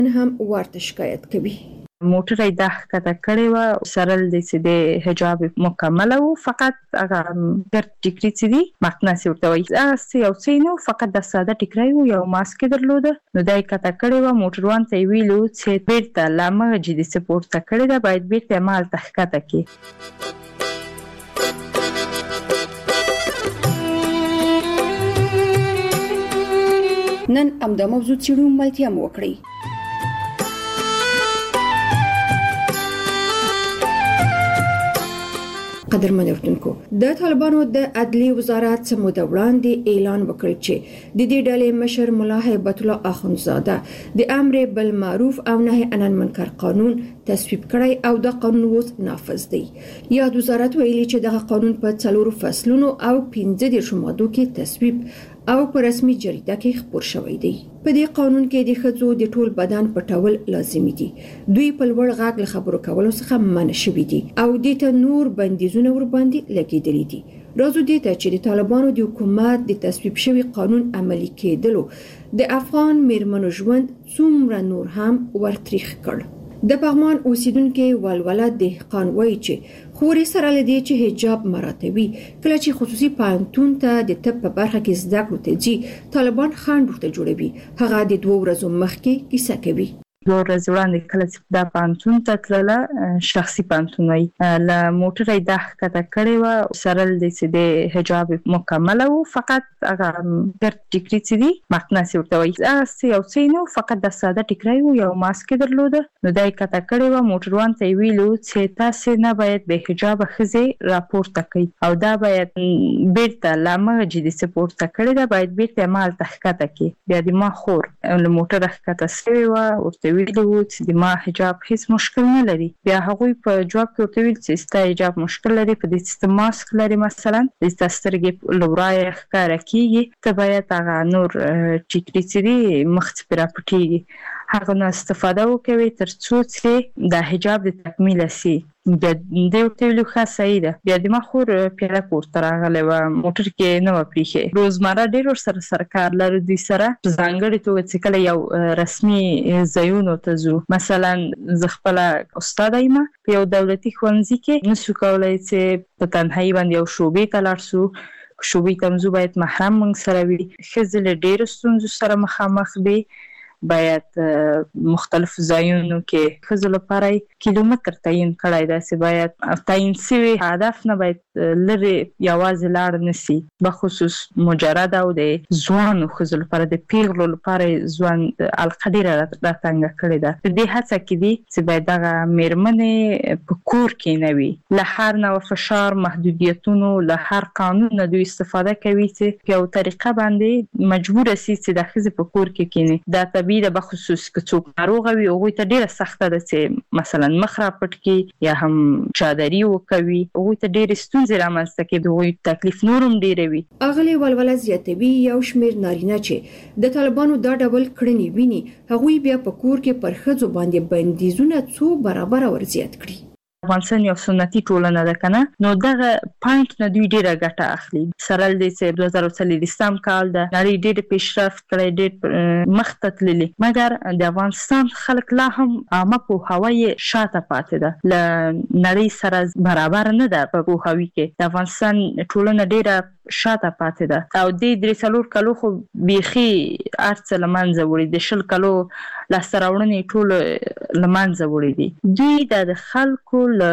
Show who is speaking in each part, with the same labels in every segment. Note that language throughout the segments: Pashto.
Speaker 1: هم ورته شکایت کوي.
Speaker 2: موټر یې د ښکته کړی و، سرل د چې د حجاب مکمل و، فقط هغه ګرد ټیکري چې دي مقناس ورته وایي هغه یو څه نه، فقط د ساده ټیکری و، یو ماسک درلوده. نو دا یې کته کړی و. موټروان ته یې ویلو چې بیرته له همغه جدي څه پورته کړې ده، باید بیرته یې همالته ښکته کړي.
Speaker 1: نن همدا موضوع څېړو، ملتیا مو وکړئ. قدرمن اورېدونکو، د طالبانو د عدلیې وزارت څه موده وړاندې اعلان وکړ چې د دې ډلې مشر ملا هیبت الله اخندزاده د امر بالمعروف او نهي عن المنکر قانون تصویب کړی او د قانون اوس نافذ دی. یاد وزارت ویلي چې دغه قانون په 4 فصلونو او 15 مادو کې تصویب او په رسمي جریده کې خپور شوی دی. په دې قانون کې د ښځو د ټول بدن پټول لازمي دي. دوی په لوړ غږ له خبرو کولو څخه منع شوي دي او د ته نور بندیزونه ور باندې لګیدلي دي. راځو دې ته چې د طالبانو د حکومت د تصویب شوی قانون عملی کېدلو د افغان میرمنو ژوند څومره نور هم ورتریخ کړ. د پغمان اوسیدونکو ولوله دهقان وایي چې خوري سره لدی چې حجاب مراتبي کله چې خصوصي پانتون ته د طب په برخه کې زده کړو ته جی طالبان خاند ورته جوړوي. هغه د 2 ورځې مخکې کیسه کوي.
Speaker 2: 2 ورځې وړاندې کله چې دا پانتون ته تلله، شخصي پانتون وي، له موټر یې د ښکته کړی و، سرل د چې د حجاب مکمل و، فقط هغه ګرد ټیکري چې دي مقناس ورته وایي هغه یو څه نه، فقط د ساده ټیکری و، یو ماسک درلوده. نو دا یې کته کړی و. موټروان ته یې ویلو چې تاسو نه باید به حجاب ښځې راپورته کړئ او دا باید بیرته له همغه جدي څه پورته کړې ده، باید بیرته همالته ښکته کړي. بیا د ما خور له موټره ښکته شوې وه، ورته ویلو چې د ما حجاب هیڅ مشکل نه لري. بیا هغوی په جواب کې ورته ویل چې ستا حجاب مشکل لري، په دې چې ماسک لري، مثلا د سترګې لورای ښکاره کیږي، ته باید هغه نور ټیکري چې دي مخ ته راپټیږي، هغه نه استفاده وکوي تر څو چې د حجاب د تکمیل شي. بیا د ورته ویلو ښه صحیح ده. بیا د ما خور پیاده کور ته راغلی وه، موټر کې نه وه پریښې. روزمره ډېر ورسره سره کار لرو دوی سره، په ځانګړې توګه چې کله یو رسمي ځایونو ته ځو، مثلا زه خپله استاده یم په یو دولتي ښوونځي کې، نشو کولی چې په تنهایي باندې یو شعبې ته لاړ شو. شعبې ته مزو باید محرم موږ سره وي. ښځې له ډېرو ستونزو سره مخامخ دي، باید مختلف ځایونو کې ښځو لپاره کیلومتر تعیین کړی دی چې باید تعیین شوي هدف نه باید لرې یوازې لاړ نشي. بخصوص مجرد او د ځوانو ښځو لپاره د پیغلو لپاره ځوان حلقه ډېره راتنګه کړې ده. په دې هڅه کې دي چې باید دغه میرمنې په کور کې نه وي، له هر نوع فشار، محدودیتونو، له هر قانون نه دوی استفاده کوي چې په یو طریقه باندې مجبور شي چې د ښځې په کور کې کینی. دا طبیعي ده. بخصوص که څوک ناروغه وي هغوی ته ډېره سخته ده چې مثلا مخ راپټ کړي یا هم چادري وکوي، هغوی ته ډېرې ستونزې رامنځته کوي، د هغوی تکلیف نور هم ډېروي. اغلې
Speaker 1: ولوله زیاتوي یو شمېر نارینه چې د طالبانو دا ډول کړنې ویني، هغوی بیا په کور کې پر ښځو باندې بندیزونه څو برابره ورزیات کړي.
Speaker 2: افغانستان یو سنتي ټولنه ده کنه، نو دغه پاینټ نه دوی ډیره ګټه اخلي. سرل دې چې 2023 کال ده، نړۍ ډېر پیشرفت کړی، ډېر مخته تللی، مګر د افغانستان خلک لا هم عامه پوهاوی شاته پاتې ده، له نړۍ سره برابر نه ده په پوهاوي کې. د افغانستان ټولنه ډېره شاته پاتې ده او د 3 کالو خو بیخي ارڅ لمنځه وړي، د 20 کالو لاسته راوړنې ټول لمنځه وړي دي. دوی د خلکو له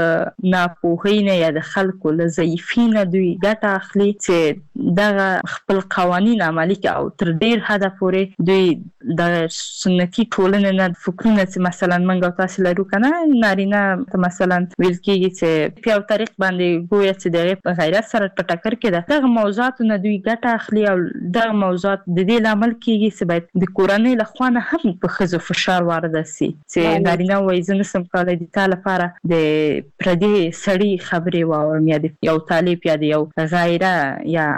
Speaker 2: ناپوهۍ نه یا د خلکو له ضعیفۍ نه دوی ګټه اخلي چې دغه خپل قوانین عملي کوي او تر ډېر حده پورې دوی د سنتي ټولنې نه فکرونه چې مثلا موږ او تاسو لرو کنه، نارینه ته مثلا ویل کېږي چې په یو طریق باندې ګویا چې د غیرت سره په ټکر کې ده. دغه موضوعاتو نه دوی ګټه اخلي او دغه موضوعات د دې لامل کېږي چې باید د کورنۍ له خوا نه هم په ښځو فشار وارده شي چې نارینه وایي زه نشم کولی د تا لپاره د پردي سړي خبرې واورم یا د یو طالب یا د یو غیره یا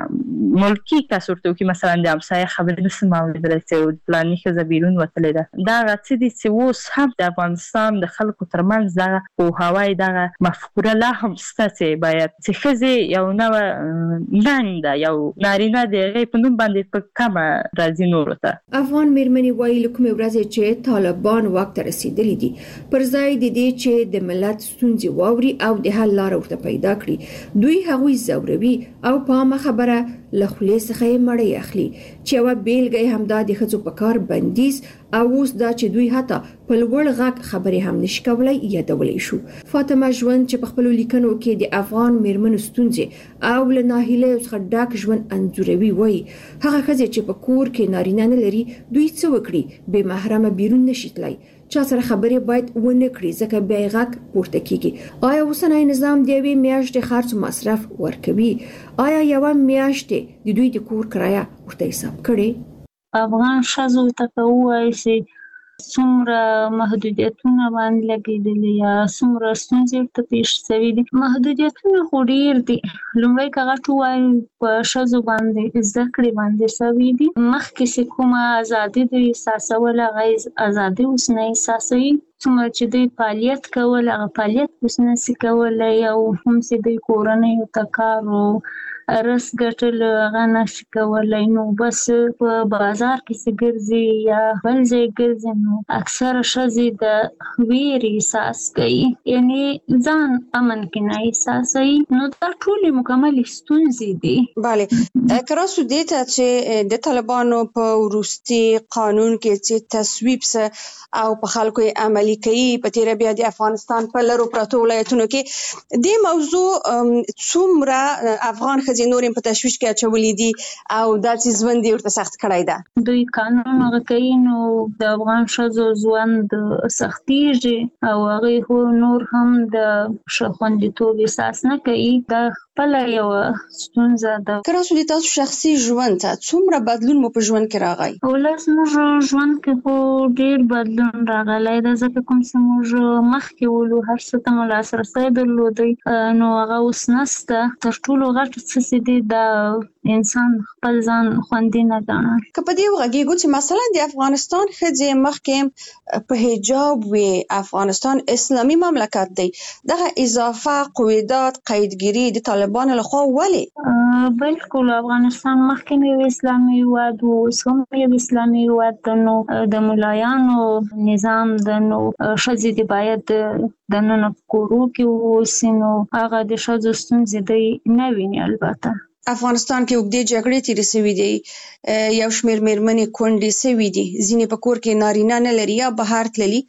Speaker 2: ملکی کس ورته کې مثلا د امسایه خبرې نسم اوریدلی چې فلاني ښځه بیرون وتلې ده. دا څه دي چې اوس هم د افغانستان د خلکو ترمنځ دغه پوهاوی دغه مفکوره لا هم شته چې باید چې ښځې یو نوعه ننګ ده، یو نارینه د هغې په نوم باندې په کمه راځي نورو ته.
Speaker 1: افغان میرمنې وایي له کومې ورځې چې طالبان واک ته رسیدلي دي پر ځای د دې چې د ملت ستونزې واوري او د حل لار ورته پیدا کړي، دوی هغوی زوروي او په عامه خبره له خولې څخه یې مړۍ اخلي چې یوه بیلګه یې همدا د ښځو په کار بندیز او اوس دا چې دوی حتی په لوړ غږ خبرې هم نشي کولی یادولی شو. فاطمه ژوند چې په خپلو لیکنو کې د افغان میرمنو ستونزې او له ناهیلیو څخه ډک ژوند انځوروي وایي هغه ښځې چې په کور کې نارینه نه لري دوی څه وکړي؟ بې محرمه بیرون نشي تللی، چا سره خبرې باید ونه کړي ځکه بیا یې غږ پورته کیږي. آیا اوسنی نظام د یوې میاشتې خرڅ مصرف ورکوي؟ آیا یوه میاشتې د دوی د کور کرایه ورته حساب کړي؟
Speaker 3: افغان ښځو ته که ووایي چې څومره محدودیتونه باندې لګېدلي یا څومره ستونزې ورته پېښ شوي دي، محدودیتونه خو ډېر دي. لومړی که غټ ووایو په ښځو باندې زده کړې باندې شوي دي، مخکې چې کومه ازادي دوی احساسول هغه ازادي اوس نه احساسوي. څومره چې دوی فعالیت کول هغه فعالیت اوس نشي کولی، او هم چې دوی کورنیو ته کار و رس ګټل هغه نشي کولی. نو بس په بازار کې چې ګرځي یا بل ځای ګرځي نو اکثره ښځې د ویرې احساس کوي، یعنې ځان امن کې نه احساسوي. نو دا ټولې مکملې ستونزې دي.
Speaker 4: بله که راسو دې ته چې د طالبانو په وروستي قانون کې چې تصویب سه او په خلکو یې عملي کوي په تېره بیا د افغانستان په لرو پرتو ولایتونو کې دې موضوع څومره افغان ښځې نورې په تشویش کې اچولي دي او دا چې ژوند یې ورته سخت کړی ده؟
Speaker 3: دوی قانون هغه کوي نو د افغان ښځو ژوند سختېږي او هغوی خو نور هم د ښه خوندیتوب احساس نه کوي. دا خپله یوه ستونزه ده.
Speaker 4: که راسو د تاسو شخصي ژوند ته څومره بدلون مو په ژوند کې راغی؟
Speaker 3: اوله زموږ ژوند کې خو ډېر بدلون راغلی ده، ځکه کوم چې موږ مخکې ولو هر څه ته مو لاسرسی درلودی نو هغه اوس نشته. تر ټولو غټ څه چې دی دا انسان خپل ځان خوندي نه ګڼل.
Speaker 4: که په دې وغږیږو چې مثلا د افغانستان ښځې مخکې په حجاب وي، افغانستان اسلامي مملکت دی، دغه اضافه قویدات قیدګیري د طالبانو لخوا ولې؟
Speaker 3: بلکل افغانستان مخکې یو اسلامي هېواد و، اوس هم یو اسلامي هېواد ده. نو د ملایانو نظام ده، نو ښځې دې باید دننه په کورو کې واوسي، نو هغه د ښځو ستونزې دی نه ویني. البته
Speaker 4: افغانستان کې اوږدې جګړې تېرې شوي دي، یو شمېر میرمنې کونډې شوي دي، ځینې په کور کې نارینه نه لري یا بهر تللي.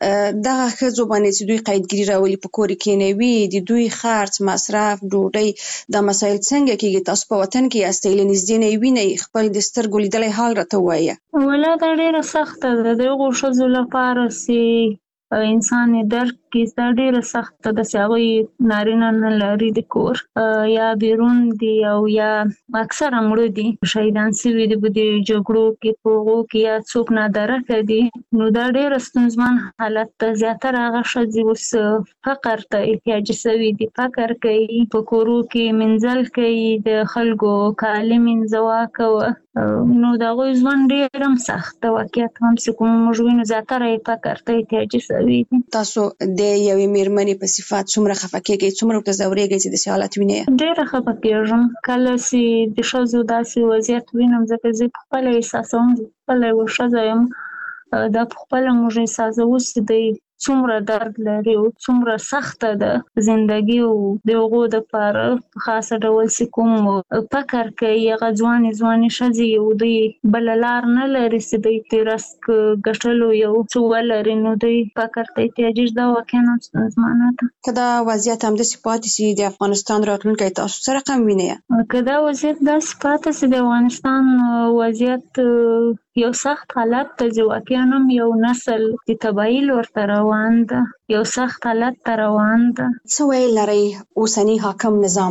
Speaker 4: دغه ښځو باندې چې دوی قیدګیري راولي په کور کې کېنوي، د دوی خرڅ مصرف ډوډۍ دا مسایل څنګه کېږي؟ تاسو په وطن کې یاستئ، له نږدې نه یې وینئ، خپل د سترګو لیدلی حال راته ووایه.
Speaker 3: ولا دا ډېره سخته ده د هغو ښځو لپاره چې انسان یې درک کړي. دا ډېره سخته ده چې هغوی نارینه نه لري د کور، یا بیرون دي او یا اکثره مړه دي، شهیدان شوي دي په دې جګړو کې، په هغو کې یا څوک نادرکه دي. نو دا ډېره ستونزمن حالت ده. زیاتره هغه ښځې اوس فقر ته احتیاجي شوي دي، فقر کوي، په کورو کې منزل کوي، د خلکو کالي منځوه کوه. نو د هغوی ژوند ډېر هم سخت ده. واقعیت هم چې کوم موږ وینو زیاتره یې فقر ته احتیاجي شوي دي.
Speaker 4: تاسو د یوې میرمنې په صفت څومره خفه کېږئ، څومره ورته ځورېږئ چې داسې حالت وینئ؟
Speaker 3: ډېره خفه کېږم کله چې د ښځو داسې وضعیت وینم، ځکه زه پخپله احساسوم، زه پخپله یوه ښځه یم، دا پخپله موږ احساسوو چې دی څومره درد لري او څومره سخته ده زندګي. او د هغو دپاره په خاصه ډول چې کوم فکر کوي هغه ځوانې ښځې یو دوی بله لار نه لري چې دوی د رزق ګټلو یو څه ولري، نو دوی فکر ته احتیاجي. دا واقعا هم ستونزمنه ده.
Speaker 4: که دا وضعیت همداسې پاتې شي د افغانستان راتلونکی تاسو څه رقم وینئ؟
Speaker 3: که دا وضعیت داسې پاتې شي د افغانستان وضعیت یو سخت حالت ته چې واقعا هم یو نسل د تباهي لور ته روان ده، یو سخت حالت ته روان ده.
Speaker 4: څه ویل لرئ اوسني حاکم نظام ته؟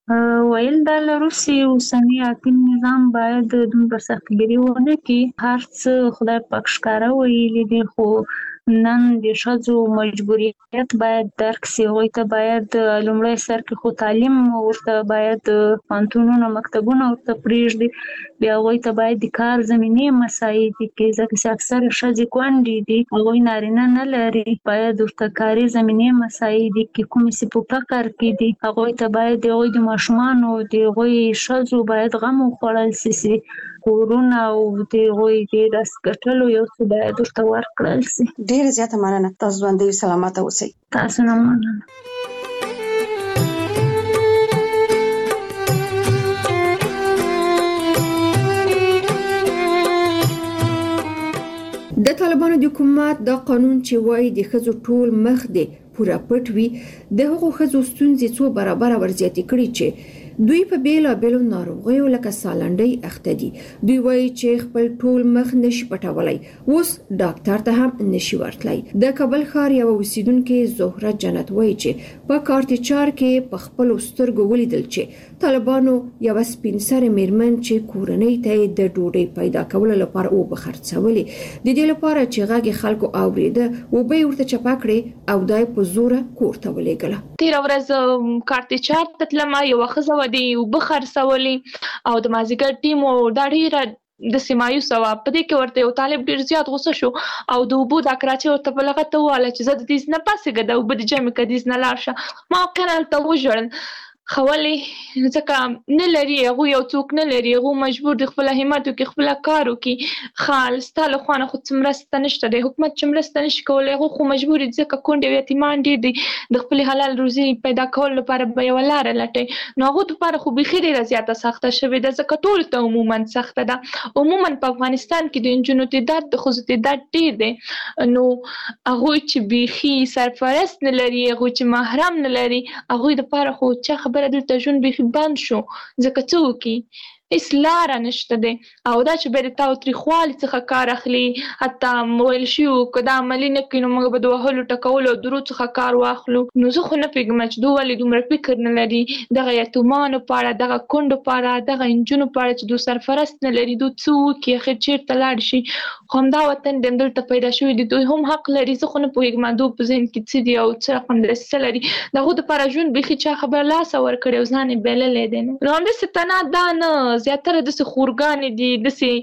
Speaker 3: ویل دا لرو چې اوسنی حاکم نظام باید دومره سختګیري ونه کړي. هر څه خدای پاک ښکاره ویلي دي، خو نن د ښځو مجبوریت باید درک سي. هغوی ته باید لومړی سر کې خو تعلیم ورته باید پوهنتونونه مکتبونه ورته پرېږدي، بیا هغوی ته باید د کار زمینې مساعد کړي، ځکه چې اکثره ښځې کونډې دي، هغوی نارینه نه لري. باید ورته کاري زمینې مساعد کړي. کومې چې په فقر کې دي هغوی ته باید د هغوی د ماشومانو د هغوی ښځو باید غم وخوړل سي، کورونه او د هغوی د رس ګټلو یو څه باید ورته ورکړل سي.
Speaker 4: ډېره زیاته مننه. تاسو ژوندۍ سلامته اوسئ.
Speaker 3: تاسو نه مننه.
Speaker 1: د طالبانو د حکومت دا قانون چې وایي د ښځو ټول مخ دی پوره پټ وي، د هغو ښځو ستونزې څو برابره ورزیاتې کړي چې دوی په بیلابیلو ناروغیو لکه سالنډۍ اخته دي. دوی وایي چې خپل ټول مخ نشي پټولای، اوس ډاکټر ته هم نشي ورتلای. د کابل ښار یو اوسیدونکو زهره جنت وایي چې په کارتچار کې په خپل سترګو ولیدل چې طالبانو یو سپین سره میرمن چې کورنۍ ته د ډوډۍ پیدا کولو لپاره او بخرڅولې، د دې لپاره چې غږی خلکو اوریده او به ورته چپا کړي او دای په زور کوړه ولېګله.
Speaker 5: تیر ورځ کارتچار ته تلم، یو خزه ودی او بخرڅولې او د مازیګر ټیم او دا ډیره د سیمایو سوا په دې کې ورته یو طالب ډیر زیات غوسه شو او د وبو د کراچي ورته په لغته واله چې زه د دې نه پاسه غدا او بده جمع کديز نه لاشه ما کنه ته وژړل خولې ځکه نه لري هغه یو څوک نه لري، هغه مجبور د خپل همت او خپل کارو کې خالص تعالی خوانه خو څمرسته نشته، د حکومت څمرسته نشي کولای، هغه خو مجبور دي ځکه کونډې یتیمان دي د خپل حلال روزي پیدا کول لپاره به یو لار لټي. نو هغه لپاره خو به خیره زیاته سخته شوه د ځکه ټول ته عموما سخته ده. عموما په افغانستان کې د انجونو تعداد د خوځ تعداد ډیر دی، نو هغه چې بيخي سرپرست نه لري، هغه چې محرم نه لري، هغه لپاره خو چې خبره دلته ژوند به بند شو ځکه څوک هیڅ لاره نشته دی او دا چې به د تاوتریخوالي څخه کار اخلي. حتی ویل شي که دا عملي نه کړي نو موږ به د وهلو ټکولو او درود څخه کار واخلو. نو زه خو نه پوهېږم چې دوی ولې دومره فکر نه لري دغه یتیمانو په اړه، دغه کونډو په اړه، دغه نجونو په اړه چې دوی سرپرست نه لري، دوی څه وکړي اخر چېرته لاړ شي. خو همدا وطن دی دلته پیدا شوي دي، دوی هم حق لري. زه خو نه پوهېږم دوی په ذهن کې څه دي او څه رقم دسیسه لري. د هغو دپاره ژوند بیخي چا خبره لاسه ورکړی او ځان یې بایللی دی. نو همداسې تنها دا نه، زیاتره داسې خورګانې دي،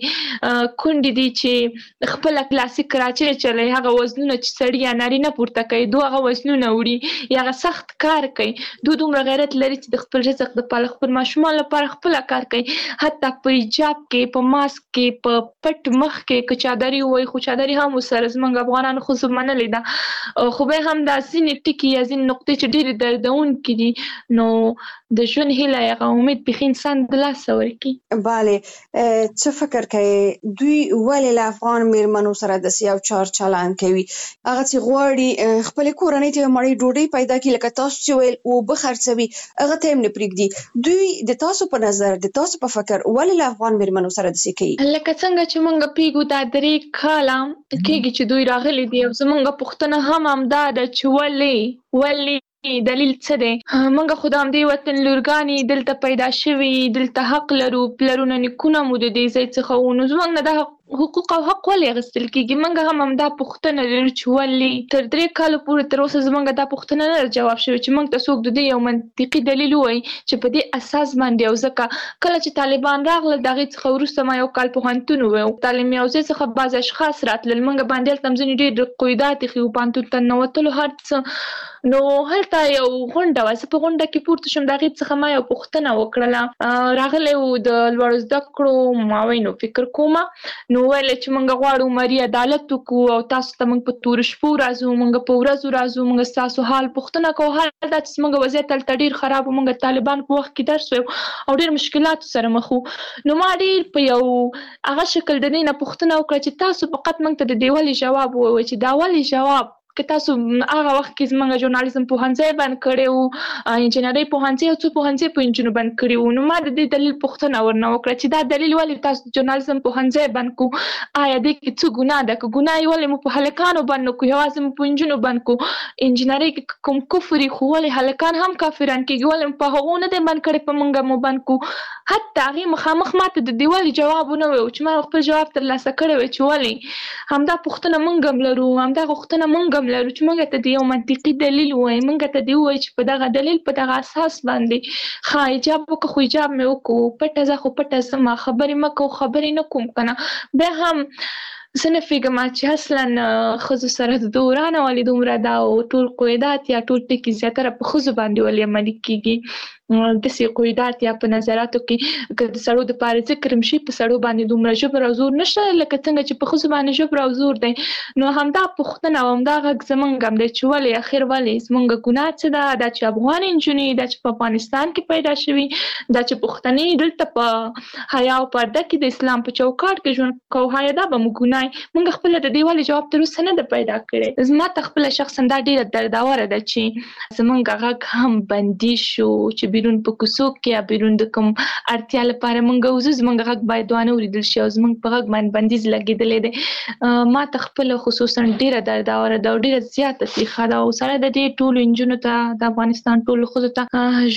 Speaker 5: داسې کونډې دي چې خپله کلاسیک کراچۍ چلوي، هغه وزنونه چې سړي یا نارینه پورته کوي دوی هغه وزنونه وړي یا هغه سخت کار کوي. دوی دومره غیرت لري چې د خپل رزق دپاره خپل ماشومان لپاره خپله کار کوي. حتی په حجاب کې، په ماسک کې، په پټ مخ کې که چادري ووایي، خو چادري هم ورسره زموږ افغانانو ښځو منلې ده، خو بیا هم دا ځینې ټکي یا ځینې نقطې چې ډېرې دردونکې دي نو د ژوند هیله هغه امید بیخي انسان د لاسه ورکړي.
Speaker 4: بله، څه فکر کوي دوی ولې له افغان میرمنو سره داسې یو چار چلند کوي؟ هغه چې غواړي خپلې کورنۍ ته یو مړۍ ډوډۍ پیدا کړي، لکه تاسو چې ویل اوبه خرڅوي، هغه ته هم نه پرېږدي. دوی د تاسو په نظر، د تاسو په فکر ولې له افغان میرمنو سره داسې کوي؟
Speaker 5: لکه څنګه چې موږ پیږو دا 3 کاله کېږي چې دوی راغلي دي او زموږ پوښتنه هم همدا ده چې ولې دلیل څه دی؟ موږ خو د همدې وطن لورګانې دلته پیدا شوي، دلته حق لرو، پلرونه نیکونه مو د دې ځای څخه وو، نو زموږ نه دا حقوق او حق ولې اخیستل کېږي؟ موږ هم همدا پوښتنه لرو چې ولې تر 3 کاله پورې تر اوسه زموږ دا پوښتنه نه جواب شوې چې موږ ته څوک د دې یو منطقي دلیل ووایي چې په دې اساس باندې. او ځکه کله چې طالبان راغلل د هغې څخه وروسته ما یو کال پوهنتون وویل، تعلیم یافتې څخه بعض اشخاص راتلل، موږ باندې هلته هم ځینې ډېر قیودات ایښي وو پوهنتون ته ننوتلو هر څه. نو هلته یو غونډه وه، زه په غونډه کې پورته شوم، د هغې څخه ما یو پوښتنه وکړله. راغلی و د لوړو زده کړو معاون فکر کومه، نو ویل چې موږ غواړو مالي عدالت وکړو او تاسو ته موږ په تورو شپو راځو، موږ په ورځو راځو، موږ ستاسو حال پوښتنه کوو. حال دا چې زموږ وضعیت هلته ډېر خراب و، موږ طالبان په وخت کې درس ویو او ډېر مشکلاتو سره مخ وو. نو ما ډېر په یو هغه شکل د دې نه پوښتنه وکړه چې تاسو فقط موږ ته د دې ولې جواب ووایئ چې دا ولې جواب کې تاسو هغه وخت کې زموږ ژورنالیزم پوهنځی بند کړی وو انجینري پوهنځی او څو پوهنځی په انجینري بند کړی وو. نو ما د دې دلیل پوښتنه ورنه وکړه چې دا دلیل ولې تاسو ژورنالیزم پوهنځی بند کو، آیا دې کې څه ګناه ده؟ که ګناه یې ولې مو په هلکانو بند نکړو، یوازې مو په نجونو بند کو؟ انجینري کې کوم کفر خو ولې هلکان هم کافران کېږي، ولې په هغو نه دی بند کړی په موږ مو بند کو؟ حتی هغې مخامخ ماته د دې ولې جواب ونه ویل چې ما خپل جواب ترلاسه کړی وی چې ولې همدا پوښتنه موږ هم لرو، همدا غوښتنه موږ هم لرو چې موږ ته د یو منطقي دلیل ووایي، موږ ته دې ووایي چې په دغه دلیل په دغه اساس باندې ښه حجاب وکړه خو حجاب مې وکړو، پټه زه خو پټه زما خبرې مه کوو، خبرې نه کوم که نه. بیا هم زه نه فکرم چې اصلا ښځو سره د دورانه ولې دومره دا او ټول قیودات یا ټول ټکي زیاتره په ښځو باندې ولې عملي کېږي. داسې قیودات یا په نظراتو کې که د سړو دپاره ذکر هم شي په سړو باندې دومره ژبر او زور نشته لکه څنګه چې په ښځو باندې ژبر او زور دی. نو همدا پوښتنه او همدا غږ زموږ هم دی چې ولې اخر ولې زموږ ګناه څه ده؟ دا چې افغان نجونې دا چې په افغانستان کې پیدا شوي، دا چې پښتنې دلته په حیا او پرده کې د اسلام په چوکاټ کې ژوند کوو، حیا دا به موږ ګناه موږ خپله د دې ولې جواب تر اوسه نه ده پیدا کړی. زما ته خپله شخصا دا ډېره دردوره ده چې زموږ غږ هم بندي شو چې بیرون په کوڅو کې یا بیرون د کوم اړتیا لپاره موږ وځو، زموږ غږ باید وانه اورېدل شي او زموږ په غږ باندې بندیز لګېدلی دی. ما ته خپله خصوصا ډېره دردوره ده او ډېره زیاته تریخه ده او سره د دې ټولو نجونو ته د افغانستان ټولو ښځو ته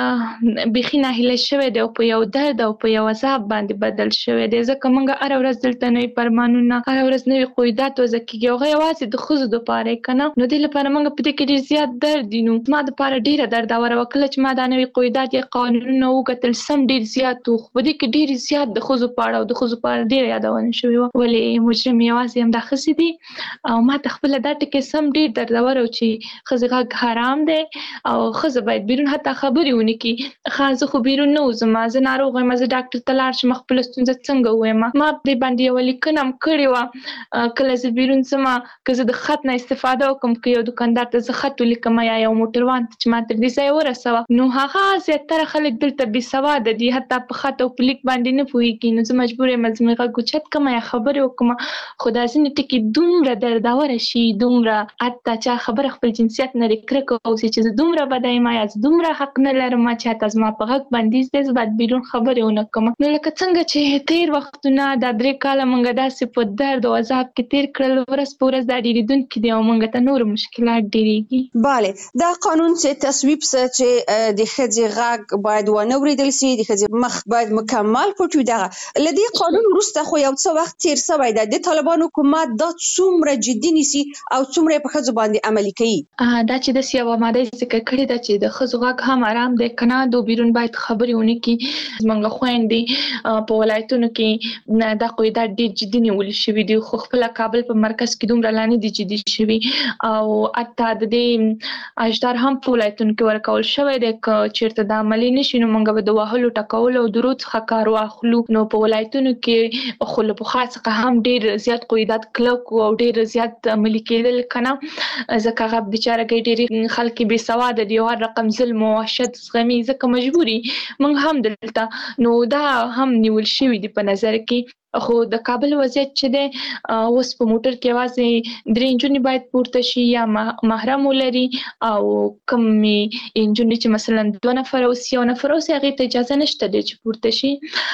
Speaker 5: ژوند بیخي ناهیلی شوی دی او په یو درد او په یو عذاب باندې بدل شوی دی، ځکه موږ هره ورځ دلته نوي فرمانونه، هره ورځ نوي قیودات وضع کېږي او هغه یوازې د ښځو دپاره یې که نه، نو دې لپاره موږ په دې کې ډېر زیات درد دي. نو زما دپاره ډېره دردوره وه کله چې ما دا نوي قیودات یا قانونونه وکتل، سم ډېر زیات وو خو په دې کې ډېر زیات د ښځو په اړه او د ښځو په اړه ډېره یادونه شوې وه، ولې مجرم یوازې همدا ښځې دي. او ما ته خپله دا ټکی سم ډېر دردور و چې ښځې غږ حرام دی او ښځه باید بیرون حتی خبرې ونه کړي. ښه زه خو بیرون نه وځم، زه ناروغه یم، زه ډاکټر ته لاړ شم خپله ستونزه څنګه ووایم. ما دې باندې یوه لیکنه هم کړې وه کله زه بیرون ځم که زه د خط نه استفاده وکړم که یو دوکاندار ته زه خط ولیکم یا یو موټروان ته چې ما تر دې ځایه ورسوه، نو هغه زیاتره خلک دلته بې سواده دي، حتی په خط او په لیک باندې نه پوهېږي. نو زه مجبور یم زما غږ اوچت کړم یا خبرې وکړم. خو دا ځینې ټکي دومره دردوره شي، دومره حتی چا خبره خپل جنسیت نه دې کرکه واوسي چې زه دومره بده یم یا زه دومره حق نه لرم چې حتی زما په غږ بندیز دی، زه باید بیرون خبرې ونه کړم. نو لکه څنګه چې تېر وختونه دا 3 کاله موږ داسې په درد او عذاب کې تېر کړل، ورځ په ورځ دا ډېرېدونکي دي او موږ ته نور مشکلات ډېرېږي.
Speaker 4: بله دا قانون چې تصویب څه چې د ښځې غږ باید ونه اورېدل سي، د ښځې مخ باید مکمل پټ وي. دغه له دې قانون وروسته خو یو څه وخت تېر سوی دی، د طالبانو حکومت دا څومره جدي نیسي او څومره یې په ښځو باندې عملي کوي؟
Speaker 5: دا چې داسې یوه ماده یې ذکر کړې ده چې د ښځو غږ هم آرام دی که نه، د بیرون باید خبرې ونه کړي. زموږ خویندې په ولایتونو کې دا قیودات ډېر جدي نیول شوي دي خو خپله کابل په مرکز کې دومره لا نه دي جدي شوي او حتی د دې اجدار هم په ولایتونو کې ورکول شوی دی. که چېرته دا عملي نه شي نو موږ به د وهلو ټکولو او درود څخه کار واخلو. نو په ولایتونو کې خو له پخوا څخه هم ډېر زیات قیودات کلک او ډېر زیات عملي کېدل که نه، ځکه هغه بېچارهګۍ ډېرې خلک بې سواده دي او هر رقم ظلم او وحشت زغمي، ځکه مجبوري موږ هم دلته. نو دا هم نیول شوي دي په نظر کې. خو د کابل وضعیت چې دی اوس په موټر کې یوازې 3 نجونې باید پورته شي یا محرم ولري او کمې نجونې چې مثلا 2 نفره اوسي 1 نفر اوسي هغې ته اجازه نشته دی چې پورته شي.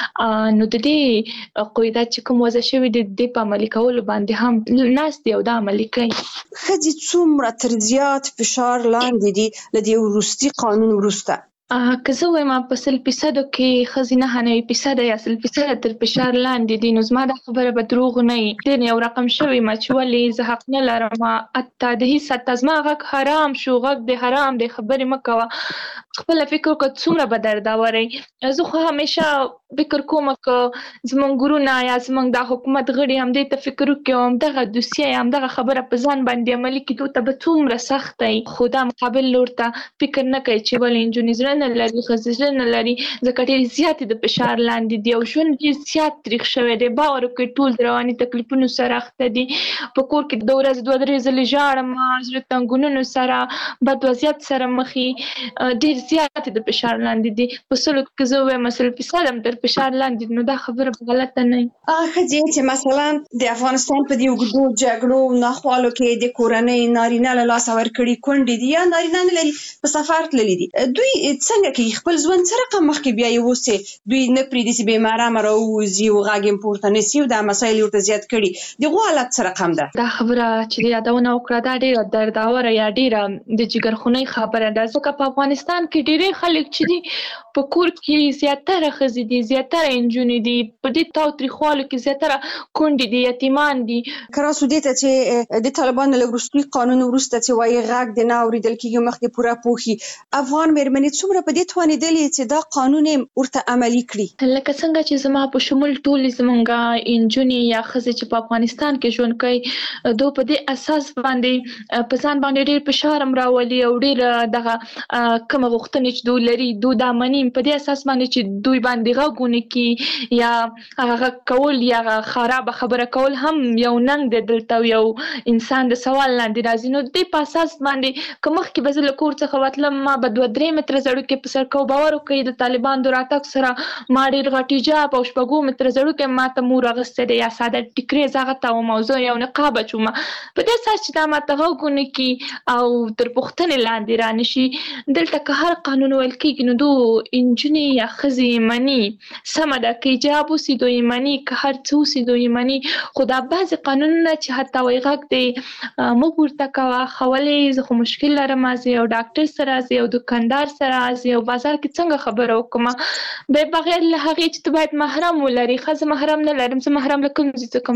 Speaker 5: نو د دې قیودات چې کوم وضع شوي دي د دې په عملي کولو باندې هم ناست دي او دا عملي کوي.
Speaker 4: ښځې څومره تر زیات فشار لاندې دي له دې وروستي قانون وروسته؟
Speaker 5: که زه وایم په 100% کې ښځې 99% یا 100% تر فشار لاندې دي، نو زما دا خبره به دروغ نه وي. ډېر یو رقم شوی ما چې ولې زه حق نه لرم، حتی د هېڅ حتی زما غږ حرام شو، غږ دی حرام دی، خبرې مه کوه. خپله فکر وکړه څومره به دردوره وي. زه خو همیشه فکر کوم که زموږ ګورونه یا زموږ دا حکومت غړي همدې ته فکر وکړي او همدغه دوسیه یا همدغه خبره په ځان باندې عملي کړي ته به څومره سخته وي. خو دا مقابل لور ته فکر نه کوي چې ولې نجونې زړه نه لري، ښځې زړه نه لري، ځکه ډېرې زیاتې د فشار لاندې دي او ژوند ډېر زیات تریخ شوی دی. باور وکړئ ټول د رواني تکلیفونو سره اخته دي. په کور کې د ورځې 2-3 ځلې ژاړم، زړه تنګونونو سره، بد وضعیت سره مخ یې ډېر زیات د فشار لاندې دي. په 100 کې زه وایم 100% هم تر فشار لاندې نو دا خبره غلطه نه
Speaker 4: خځې چې مثلا د افغانستان په دې وګړو جګړو ناخوالو کې د کورنۍ نارینه له لاس ورکړي کونډې دي یا نارینه نه لري په سفر تللي دي دوی څنګه کې خپل ژوند سره کوم مخکې بیا یو څه دوی نه پریدي چې به مارا راوځي او غاګم پورته نسی او دا مسایل ورته زیات کړي د غوالت سره کم ده
Speaker 5: دا خبره چې یادونه وکړه دا ډیره درداوره یا ډیره د جګرخونۍ خبره ده ځکه په افغانستان کې ډېر خلک چې دي په کور کې زیاتره ښځې دي زیاتره نجونې دي په دې تاوتریخوالو کې زیاتره کونډې دي یتیمان دي
Speaker 4: کراسو دې ته چې د طالبانو له وروستي قانون وروسته چې وایي غږ د نه اورېدل کېږي مخکې پوره پوښي افغان مېرمنې څومره په دې توانېدلې چې دا قانون ورته عملي کړي
Speaker 5: لکه څنګه چې زما په شمول ټول زمونږ انجونې یا ښځې چې په افغانستان کې ژوند کوي دوی په دې اساس باندې په ځان باندې ډېر فشار راولي او ډېر دغه کوم غوښتنې چې دوی لري دوی دا مني په دې اساس باندې چې دوی باندې غوونه کی یا هغه کول یا خراب خبره کول هم یو ننګ د دلته یو انسان د سوال لاندې راځي نو د په اساس باندې کومخ کې بزل کور څخه وتلم ما به 2-3 متر زړو کې په سر کو باور کوي د طالبان د راتګ سره ما ډېر غټي جاب او شپږو متر زړو کې ما ته مور غسته دی یا ساده ټیکري زغه تا او موضوع یو نقاب چوم په دې اساس چې دا ما ته غوونه کی او تر پختنې لاندې را نشي دلته که هر قانون ویل کېږي نو دو انجنې یا خزي منی سم ده کې جاب وسي دوی منی که هر څه وسي دوی منی خدا بعض قانونونه چې حتی وای غږ دی مو ورته کا خولې زه خو مشکل لرم از یو ډاکټر سره از یو دکاندار سره از یو بازار کې څنګه خبره وکم به بغیر له هغه چې باید محرم ولري خزه محرم نه لرم زه محرم لکم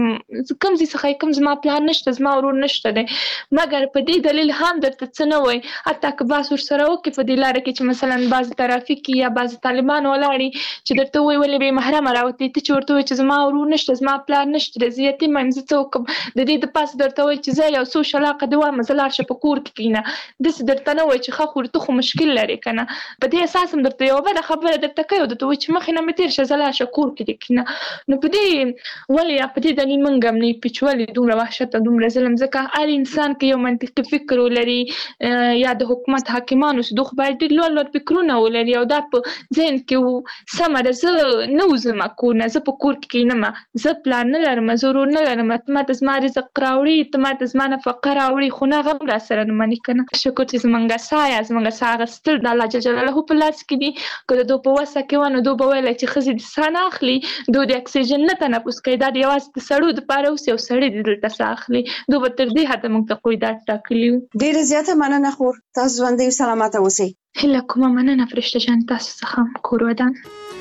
Speaker 5: کوم زی څخه کوم زما پلان نشته زما ورور نشته دی مګر په دې دلیل هم درته څه نه وای حتی که باس ور سره وکي په دې لار کې چې مثلا بعض ترافیک یا بعض طالبان ولاړي چې درته وای ولې به محرم راوتی ته چې ورته چې زما ورور نشته زما پلان نشته زیاتې منځ ته وکم د دې د پاس درته وای چې زه یو سوشل علاقه دوه مزلار شه په کور کې کینه د درته نه وای چې خو ورته خو مشکل لري کنه په دې اساس هم درته یو بل خبره درته کوي درته وای چې مخې نه متیر شه زلا شه کور کې کینه نو په دې ولې په دې دلیل منګم نه پچولې دومره وحشت دومره ظلم ځکه هر انسان کې یو منطقي فکر ولري یا د حکومت حاکمانو چې دوی باید ډېر لوړ فکرونه ولري او دا په ذهن کې سمره زه نه وزم کو نه زه په کور کې نه ما زه پلان نه لرم ضرور نه لرم ته د زما رزق راوړي ته د زما نفقه راوړي خو نه غم را سره نه منې کنه شکر چې زمونږ ساغه ستل د الله جل جلاله په لاس کې دي که دوی په وسه کې ونه دوی به ویل چې خزي د سان اخلي دوی د اکسیجن نه تنفس کوي دا یوازې د سړو د پاره اوس یو سړی دلته ساخلي دوی به تر دې حد موږ ته قیدات ټاکلي
Speaker 4: ډیره زیاته مننه خور تاسو ژوندۍ سلامته اوسئ
Speaker 5: هله کومه مننه فرشته جان تاسو څخه کور ودان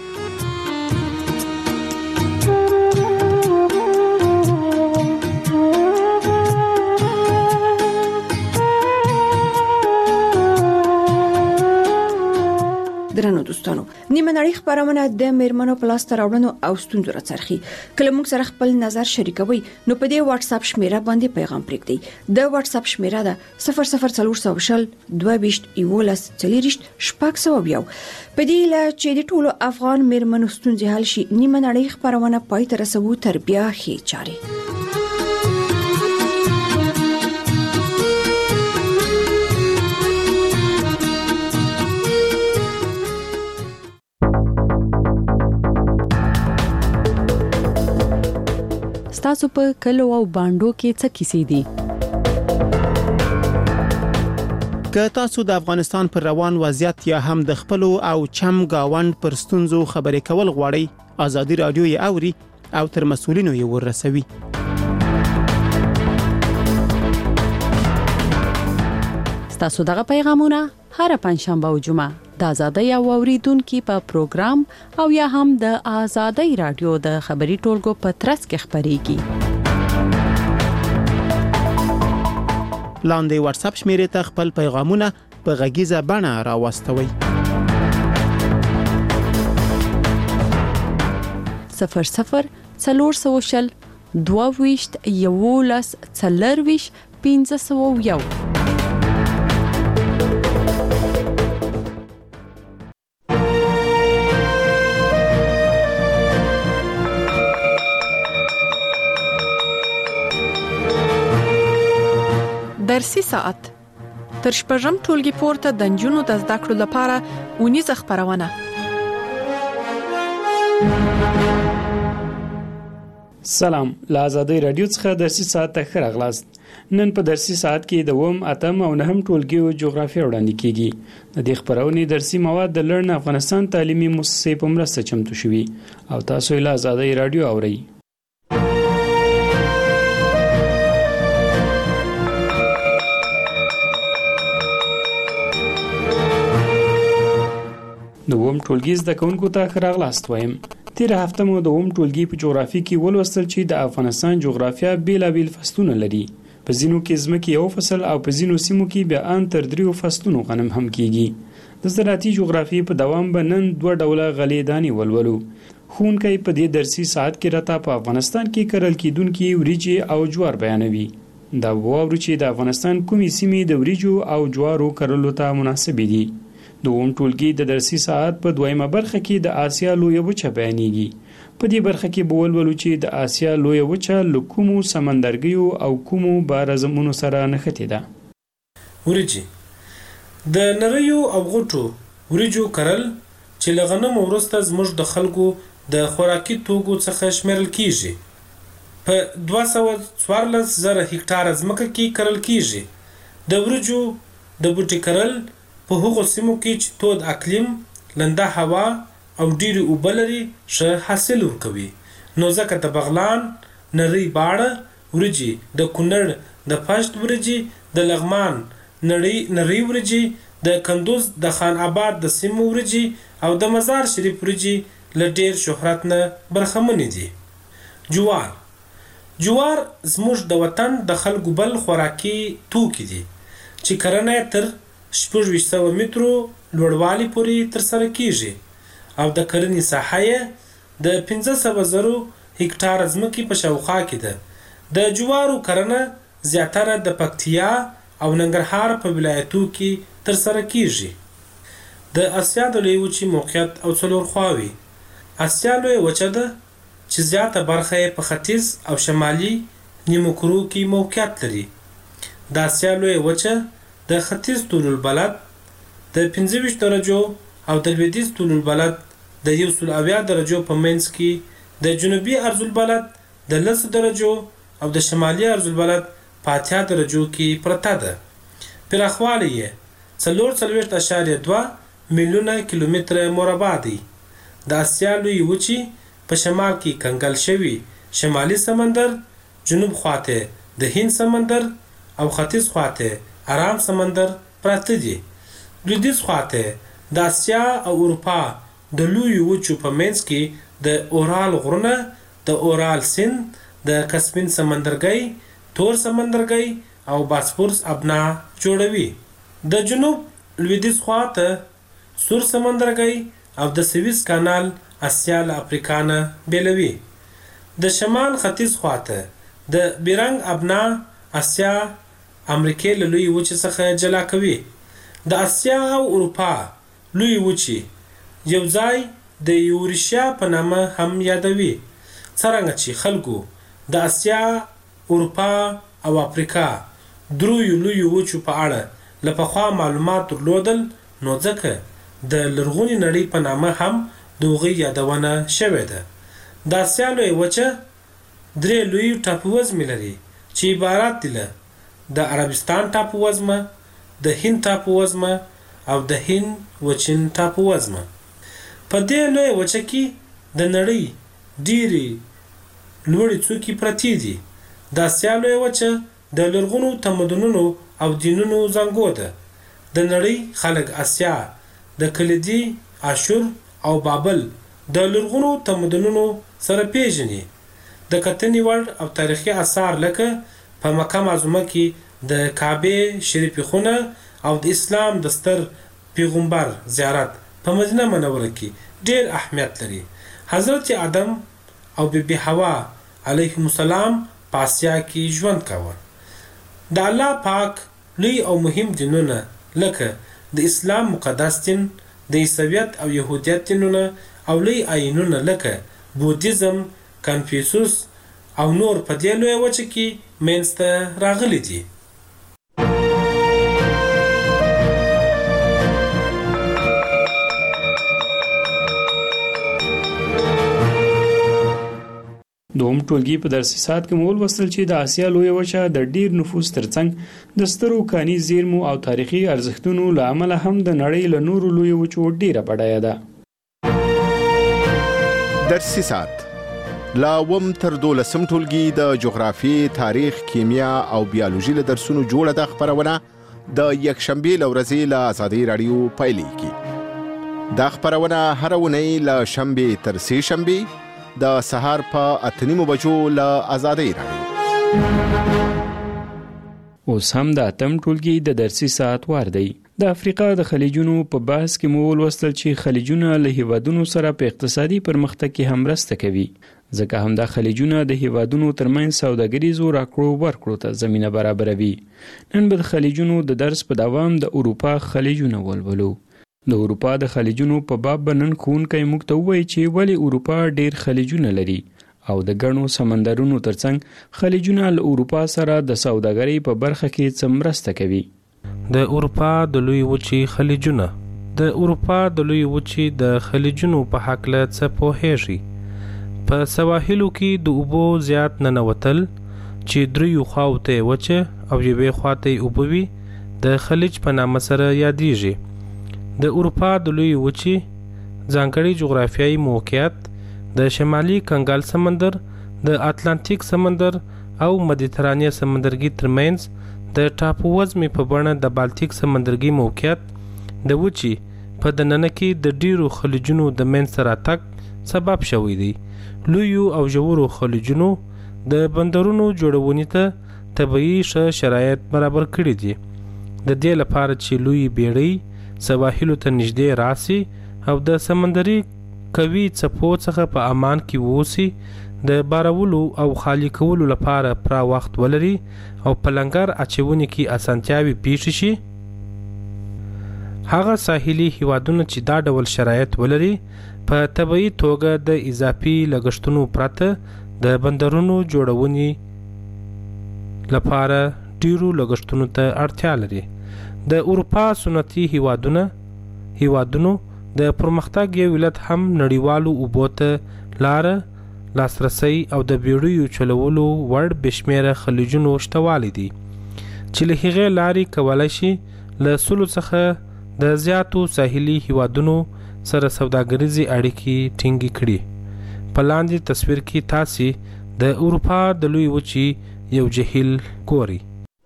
Speaker 1: درنو دوستانو نیمه نړۍ خبرونه د میرمنو پلاس تراوړنو او ستونزو راڅرخي کله موږ سره خپل نظر شریکوي نو په دې واتس اپ شمیره باندې پیغام پرېږدئ د واتس اپ شمیره ده 00400 22 11 40 شپږ په دې لا چې د ټولو افغان میرمنو ستونزې حل شي نیمه نړۍ خبرونه پای ته رسوي تر بیا هي چاري
Speaker 6: تاسو په کلو او باندو کې څه کیسې دي
Speaker 7: که تاسو د افغانستان پر روان وضعیت یا هم د خپل او چم گاوند پر ستونزو خبرې کول غواړئ ازادي رادیو یې اوري او تر مسؤلینو یې ورسوي
Speaker 6: تاسو دغه پیغامونه هر پنځشنبه او جمعه د آزادۍ او اوریدونکو په پروګرام او یا هم د آزادۍ رادیو د خبري ټولګو په ترڅ کې خبريږي
Speaker 7: لاندې واتس اپ شمیرې ته خپل پیغامونه په غږیزه بڼه راوستوي
Speaker 6: 00 22 11 40 1501
Speaker 8: درسي ساعت تر شپږم ټولګي پورته د نجونو د زده کړو لپاره اونیزه خبرونه
Speaker 9: سلام، له آزادۍ رادیو څخه درسي ساعت ته ښه راغلاست. نن په درسي ساعت کې د 8 او 9 ټولګیو جغرافیه وړاندې کیږي. د دې خبرونې درسي مواد د لرن افغانستان تعلیمي مؤسسې په مرسته چمتو شوي او تاسو یې له آزادۍ رادیو اورئ. د 8 ټولګي زده کوونکو ته ښه راغلاست وایم. تیر هفته مو د 8 ټولګي په جغرافي کې ولوستل چې د افغانستان جغرافیه بیلابیل فصلونه لري. په ځینو کې ځمکې یو فصل او په ځینو سیمو کې بیا ان تر 3 فصلونو غنم هم کیږي. د زراعتي جغرافي په دوام به نن 2 ډوله غلې دانې ولولو. ښوونکی په دې درسي ساعت کې راته په افغانستان کې کرل کېدونکي وریجې او جوار بیانوي. دا واورو چې د افغانستان کومې سیمې د وریجو او جوارو کرلو ته مناسبې دي. د 8 ټولګي د درسي ساعت په دویمه برخه کې د آسیا لویه وچه بیانېږي. په دې برخه کې به ولولو چې د آسیا لویه وچه له کومو سمندرګیو او کومو بارزمونو سره نښتې ده.
Speaker 10: وریجې د نریو او غټو وریجو کرل چې له غنمو وروسته زموږ د خلکو د خوراکي توکو څخه شمیرل کیږي. په 214,000 هکتاره ځمکه کې کرل کیږي. د وریجو د بوټي کرل په هغو سیمو کې چې تود اقلیم، لنده هوا او ډیرې اوبه لري ښه حاصل ورکوي. نو ځکه د بغلان، نری باړه وریجې، د کونړ د پشت وریجې، د لغمان نری وریجې، د کندوز د خان آباد د سیمو وریجې او د مزار شریف وریجې له ډیر شهرت نه برخمنې دي. جوار زموږ د وطن د خلکو بل خوراکي توکي دي چې کرنه تر 600 مترو لوړوالي پورې ترسره کیږي او د کرنې ساحه د 15,000 هکتاره ځمکې په شاوخوا کې ده. د جوارو کرنه زیاتره د پکتیا او ننګرهار په ولایتو کې ترسره کیږي. د اسیا د لویې وچې موقعیت او څلور خواوې. اسیا لویه وچه ده چې زیاته برخه یې په ختیځ او شمالي نیمو کرو کې موقعیت لري. د اسیا لویه وچه د ختیځ طول البلد د 25 درجو او د لویدیځ طول البلد د 170 درجو په منځ کې، د جنوبي عرض البلد د 10 درجو او د شمالي عرض البلد په 80 درجو کې پرته ده. پراخوالی یې 4.2 میلیونه کیلومتره مربع دی. د اسیا لویې وچې په شمال کې کنګل شوي شمالي سمندر، جنوب خواته د هند سمندر او ختیځ خواته آرام سمندر پراته دي. لویدیځ خواته د اسیا او اروپا د لویو وچو په منځ کې د اورال غرونه، د اورال سیند، د کسپین سمندرګي، تور سمندرګي او باسفورس ابنا جوړوي. د جنوب لویدیځ خواته سور سمندرګي او د سویس کانال اسیا له افریقا نه بیلوي. د شمال ختیځ خواته د بیرنګ ابنا اسیا امریکې له لویې وچې څخه جلا کوي. د اسیا او اروپا لویې وچې یو ځای د یوریشیا په نامه هم یادوي. څرنګه چې خلکو د اسیا، اروپا او افریقا دریو لویو وچو په اړه له پخوا معلومات درلودل، نو ځکه د لرغونې نړۍ په نامه هم د هغوی یادونه شوې ده. د اسیا لویه وچه 3 لوی ټاپووزمې لري چې عبارت دي له د عربستان ټاپووزمه، د هند ټاپووزمه او د هند وچین ټاپووزمه. په دې لویه وچه کې د نړۍ ډېرې لوړې څوکې پرتې دي. د اسیا لویه وچه د لرغونو تمدنونو او دینونو زانګو ده. د نړۍ خلک اسیا د کلیدي، اشور او بابل د لرغونو تمدنونو سره پیژني. د کتنې وړ او تاریخي آثار لکه په مکه معظمه کې د کعبه شریفې خونه او د اسلام د ستر پیغمبر زیارت په مدینه منوره کې ډېر اهمیت لري. حضرت آدم او بیبي حوا علیهم السلام په اسیا کې ژوند کاوه. د الله پاک لوی او مهم دینونه لکه د اسلام مقدس دین، د عیسویت او یهودیت دینونه او لوی آیینونه لکه بودیزم، کنفیوسوس او نور په دې لویه وچه کې منځته راغلي دي.
Speaker 9: دوم ټولګي په درسي ساعت کې مول وصل چې د آسیا لوی وچه د ډیر نفوس ترڅنګ د سترو کاني زیرمو او تاریخي ارزښتونو له امله هم د نړۍ له نورو لوی وچو ډیره بډایه ده.
Speaker 11: درسي ساعت لا وم تر 12 ټولګي د جغرافي، تاریخ، کیمیا او بیولوژي له درسونو جوړه د خبرونه د یکشنبه لورځي له آزادۍ رادیو پایلیږي. دا خبرونه هر ونی له شنبه تر سه شنبه د سهار په 8:30 بجو له آزادۍ رادیو.
Speaker 9: اوس هم د اتم ټولګي د درسي ساعت وار دی. د افریقا د خلیجونو په بحث کې مو ولوستل چې خلیجونه له هیوادونو سره په اقتصادي پرمختګ کې هم مرسته کوي. ځکه هم د خلیجونه د هیوادونو ترمنځ سوداګریزو راکړو ورکړو ته زمينه برابروي. نن به د خلیجونو د درس په دوام د اروپا خلیجونه ولولو. د اروپا د خلیجونو په باب بنن ښوونکی موږ ته وایي چې ولې اروپا ډیر خلیجونه لري او د ګڼو سمندرونو ترڅنګ خلیجونه له اروپا سره د سوداګرۍ په برخه کې څه مرسته کوي.
Speaker 12: د اروپا د لوی وچې خلیجونه د اروپا د لوی وچې د خلیجونو په حق له څه پوهیږي. په سواحلو کې د اوبو زیات ننوتل چې دریو خواوته وچه او یوې خواته اوبه وي د خلیج په نامه سره یادېږي. د اروپا د لوی وچې ځانګړي جغرافیایي موقعیت د شمالي کنګال سمندر، د اتلانتیک سمندر او مدیترانې سمندرګي ترمنځ د ټاپو وزمې په بڼه د بالتیک سمندرګي موقعیت د وچې په دننه کې د ډیرو خلیجونو د منځ راتګ سبب شوی دی. لویو او ژورو خلیجونو د بندرونو جوړونې ته طبیعي شرایط برابر کړي دي. د دې لپاره چې لوی بیړۍ سواحلو ته نږدې راسي او د سمندري قوي څپو څخه په امان کې ووسي، د بارولو او خالی کولو لپاره پوره وخت ولري او په لنګر اچونې کې اسانتیاوي پیښ شي. هغه ساحلي هیوادونه چې دا ډول شرایط ولري په طبیعي توګه د اضافي لګښتونو پرته د بندرونو جوړونې لپاره ډیرو لګښتونو ته اړتیا لري. د اروپا سنتي هیوادونو د پرمختګ یو علت هم نړیوالو اوبو ته لاسرسي او د بیړیو چلولو وړ بشمیره خلیجونو شتوالی دي چې له هغې لارې کولی شي له سلو څخه د زیاتو ساحلي هیوادونو سره سوداګریزي اړیکې ټینګې کړي. په لاندې تصویر کې تاسې د اروپا د لوی وچې یو جهیل ګورئ.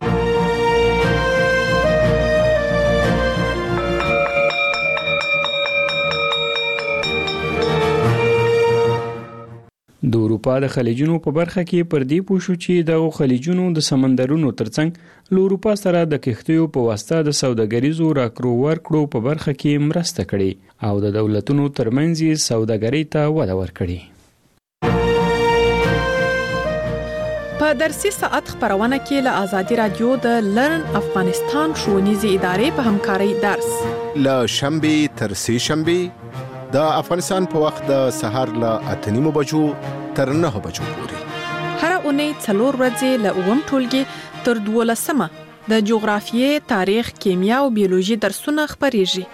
Speaker 9: د اروپا د خلیجونو په برخه کې پر دې پوښو چې د خلیجونو د سمندرونو ترڅنګ له اروپا سره د کښتیو په واسطه د سوداګریزو راکړو ورکړو په برخه کې مرسته کړې او د دولتونو ترمنځ سوداګرۍ ته وده ورکړې.
Speaker 8: په درسي ساعت خبرونه کې له آزادي رادیو د لرن افغانستان ښوونیزې ادارې په همکارۍ درس
Speaker 11: له شنبه تر سه شنبه د افغانستان په وخت د سهار له 8:30 بجو تر 9 بجو پورې
Speaker 8: هر اونۍ 4 ورځې له اوم ټولګي تر 12 د جغرافیې، تاریخ، کیمیا او بیولوژي درسونه خبريږي.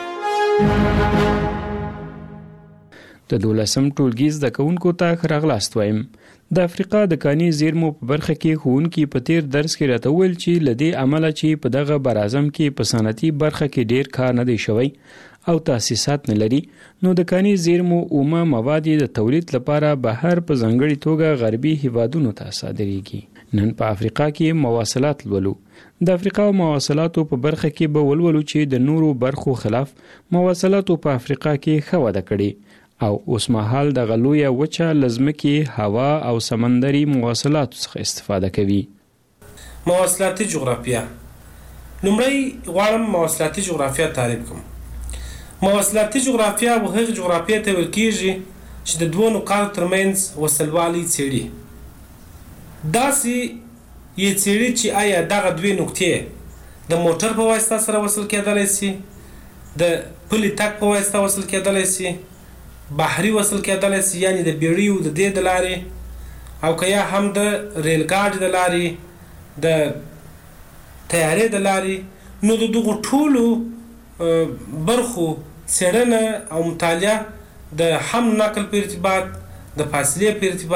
Speaker 9: د 12 ټولګي زده کوونکو ته راغلاست وایم. د افریقا د کاني زیرمو په برخه کې ښوونکي په تیر درس کې راته ویل چې لدې عمله چې په دغه برازم کې په صنعتي برخه کې ډیر کار نه دی شوی او تاسیسات نه لري، نو د کاني زیرمو اومه مواد د تولید لپاره بهر په ځانګړي توګه غربي هیوادونو ته صادریږي. نن په افریقا کې مواصلات لولو. د افریقا مواصلاتو په برخه کې به ولولو چې د نورو برخو خلاف مواصلاتو په افریقا کې ښه وده کړې او اوس مهال د غلویه وچه لزمکي هوا او سمندري مواصلاتو څخه استفاده کوي.
Speaker 10: مواصلاتي جغرافیه. لومړی غواړم مواصلاتي جغرافیه تعریف کوم. مواصلاتي جغرافیه هغه جغرافیه ته ویل کېږي چې د دوه نقاطو ترمنځ وصلوالي څېړي. داسې یې څېړي چې آیا دغه دوه نقطې د موټر په واسطه سره وصل کېدلی شي، د پلي تګ په واسطه وصل کېدلی شي، بحري وصل کېدلی شي، یعنې د بیړیو د دې د لارې، او که یا هم د ریل ګاډي د لارې، د طیارې د لارې. نو د دغو ټولو برخو څېړنه او مطالعه د هم نقل په ارتباط، د فاصلې په ارتباط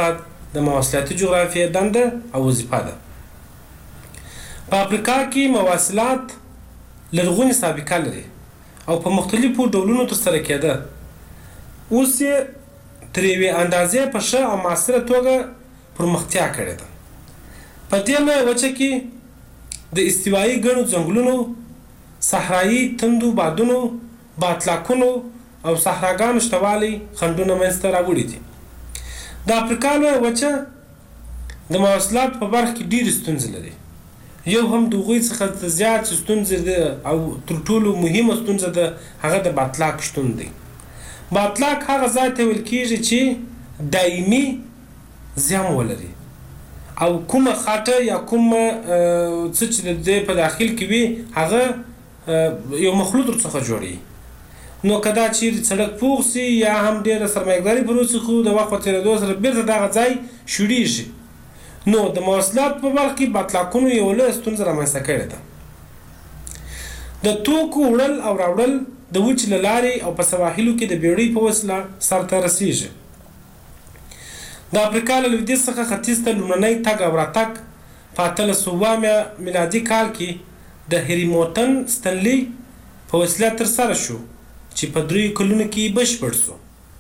Speaker 10: د مواصلاتي جغرافیه دنده او وظیفه ده. په افریقا کې مواصلات لرغونې سابقه لري او په مختلفو ډولونو ترسره کېده. اوس یې تر یوې اندازې په ښه او معاصره توګه پرمختیا کړې ده. په دې لویه وچه کې د استوایي ګڼو ځنګلونو، صحرایي تندو بادونو، باطلاقونو او صحراګانو شتوالی خنډونه منځته راوړي دي. د افریقا لویه وچه د مواصلاتو په برخه کې ډېرې ستونزې لري. یو هم د هغوی څخه زیات ستونزې ده او تر ټولو مهمه ستونزه ده هغه د باطلاق شتون دی. باطلاق هغه ځای ته ویل کېږي چې دایمي زیان ولري او کومه خاټه یا کومه څه چې د دې په داخل کې وي هغه یو مخلوط ورڅخه جوړي. نو که دا چیرې سړک پوخ سي یا هم ډېره سرمایه‌ګذاري پر وسي خو د وخت په تېرېدو سره بېرته دغه ځای شوړېږي. نو د مواصلاتو په برخه کې باطلاقونو یو لویه ستونزه رامنځته کړې ده. د توکو وړل او راوړل د وچې له لارې او په سواحلو کې د بېړۍ په وسیله سرته رسېږي. د افریقا له لویدیځ څخه ختیځ ته لومړنی تګ او راتګ په 1800 میلادي کال کې د هریموټن ستنلي په وسیله ترسره شو چې په 3 کلونو کې بشپړ شو.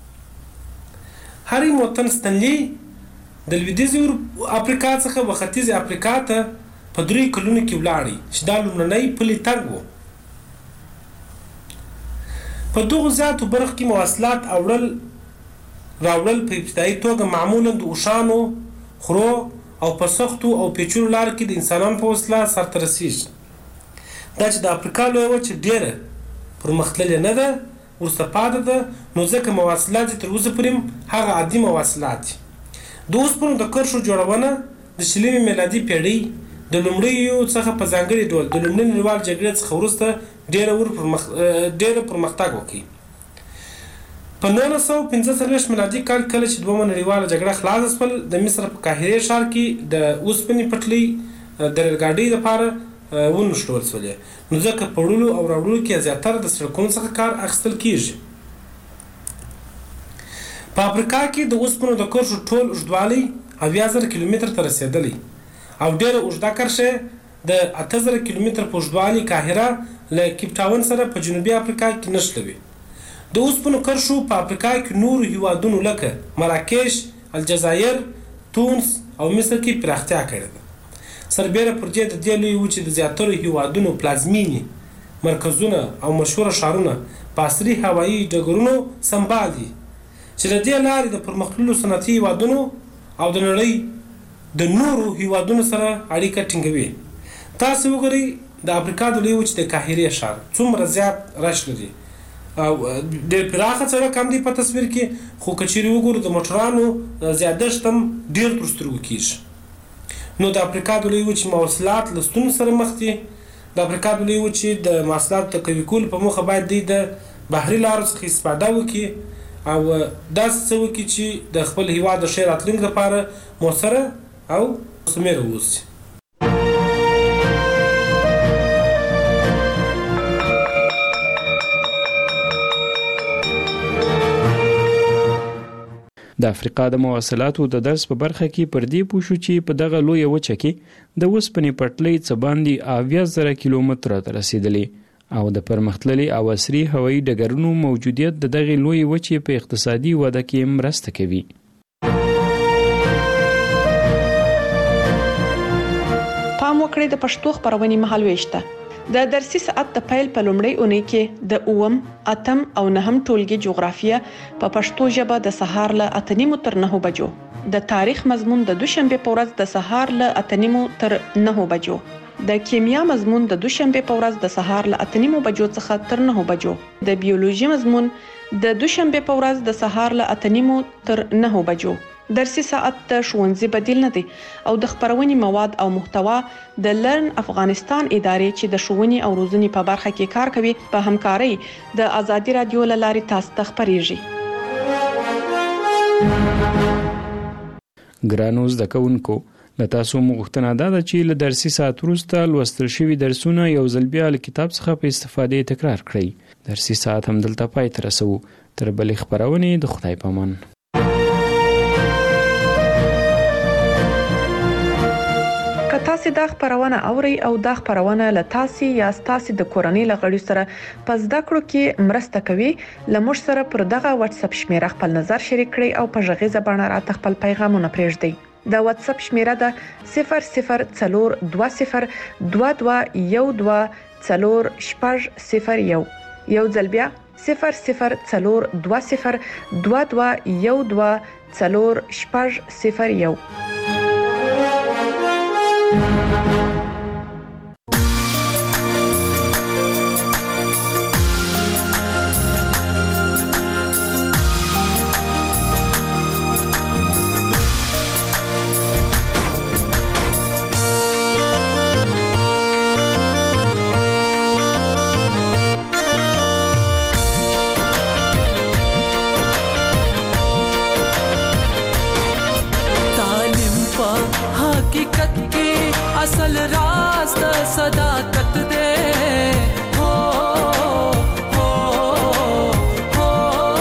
Speaker 10: هریموټن ستنلي د لویدیځې افریقا څخه و ختیځې افریقا ته په 3 کلونو کې ولاړی چې دا لومړنی پلي تګ و. په دغو زیاتو برخو کې مواصلات راوړل په ابتدایي توګه معمولا د اوښانو، خرو او په سختو او پیچلو لارو کې د انسانانو په وسیله سرته رسېږي. دا چې د افریقا لویه وچه ډېره پرمختللې نه ده، وروسته پاتې ده، نو ځکه مواصلات یې تر اوسه پورې هغه عادي مواصلات دي. د اوسپنو د کرښو جوړونه د 20 میلادي پېړۍ د لومړیو څخه په ځانګړي ډول د لومړۍ نړیوالې جګړې څخه وروسته ډېره پرمختګ وکړي. په 1945 میلادي کال کله چې دویمه نړیواله جګړه خلاصه شول، د مصر په قاهرې ښار کې د اوسپنې پټلۍ د ریلګاډۍ لپاره ونښلول شولې. نو ځکه په وړلو او راوړلو کې زیاتره د سړکونو څخه کار اخیستل کېږي. په افریقا کې د اوسپنو د کرښو ټول اوږدوالی 8000 کیلومتر ته رسېدلی او ډېره اوږده کرښه د 8000 کیلومتر په اوږدوالي قاهره له کیپ ټاون سره په جنوبي افریقا کې نښلوي. د اوسپنو کرښو په افریقا کې نورو هیوادونو لکه مراکش، الجزایر، تونس او مصر کې پراختیا کړې ده. سربیره پر دې د دې لویې وچې د زیاترو هیوادونو پلازمینې مرکزونه او مشهوره ښارونه په عصري هوایي ډګرونو سمبال دي چې د دې لارې د پرمختللو صنعتي هیوادونو او د نړۍ د نورو هیوادونو سره اړیکه ټینګوي. تاسو وګورئ د افریقا د لویې وچې د قاهرې ښار څومره زیات رش لري او ډېر پراخه سړک هم دی په تصویر کې، خو که چیرې وګورو د موټرانو زیادښت هم ډېر تر سترګو کېږي. نو د افریقا د لویې وچې مواصلات له ستونزو سره مخ دي. د افریقا د لویې وچې د مواصلاتو تقوي کولو په موخه باید دوی د بحري لارو څخه استفاده وکړي او داسې څه وکړي چې د خپل هیواد د ښې راتلونکي لپاره مؤثره او مثمره واوسي.
Speaker 9: د افریقا د مواصلاتو د درس په برخه کې پر دې پوه شو چې په دغه لویه وچه کې د اوسپنې پټلۍ څه باندې 80,000 کیلومتره ته رسېدلې او د پرمختللي او عصري هوایي ډګرونو موجودیت د دغې لویې وچې په اقتصادي وده کې مرسته کوي.
Speaker 8: پام وکړئ د پښتو خبرونې مهالويش ته. د درسي ساعت د پیل په لومړۍ اونۍ کې د 8، 8 او 9 ټولګي جغرافیه په پښتو ژبه د سهار له 8:30 تر 9 بجو، د تاریخ مضمون د دوشنبه په ورځ د سهار له 8:30 تر 9 بجو، د کیمیا مضمون د دوشنبه په ورځ د سهار له 8:30 بجو څخه تر 9 بجو، د بیولوژي مضمون د دوشنبه په ورځ د سهار له 8:30 تر 9 بجو. درسي ساعت د ښوونځي بدیل نه دی او د خبرونې مواد او محتوا د لرن افغانستان ادارې چې د ښوونې او روزنې په برخه کې کار کوي په همکارۍ د آزادي رادیو له لارې تاسو ته خبرېږي.
Speaker 9: ګرانو زده کوونکو، له تاسو غوښتنه ده چې له درسي ساعت وروسته لوستل شوي درسونه یو ځل بیا له کتاب څخه په استفادې تکرار کړئ. درسي ساعت هم دلته پای ته رسوو. تر بلې خبرونې د خدای په امان.
Speaker 8: تاسو دا خبرونه اوري او دا خبرونه له تاسو یا تاسو د کورنۍ لغړی سره پس دا کړو کې مرسته کوي لمر سره پر دغه واتس اپ شمیره خپل نظر شریک کړئ او په ژغې زبانه راته خپل پیغامونه پرېږدئ. دا واتس اپ شمیره ده 004212124001 یو ځل بیا 004212124001.
Speaker 13: असल राज द सदाकत दे हो हो हो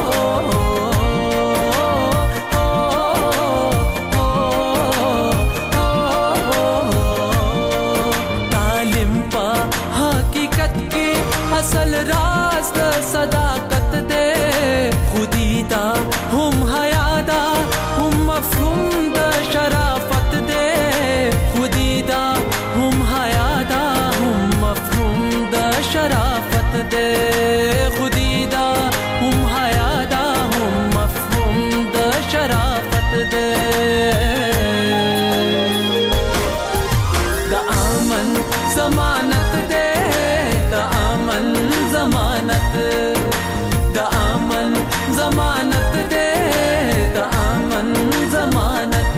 Speaker 13: तालिम पा हकीकत के असल राज द सदाकत दे खुदीदा हम हयादा हम मफहूम द शराफत दे खुदीदा हम हयादा हम मफहूम द शराफत दे खुदीदा हम हयादा हम मफहूम द शराफत दे द आमन जमानत दे द आमन जमानत द आमन जमानत दे द आमन जमानत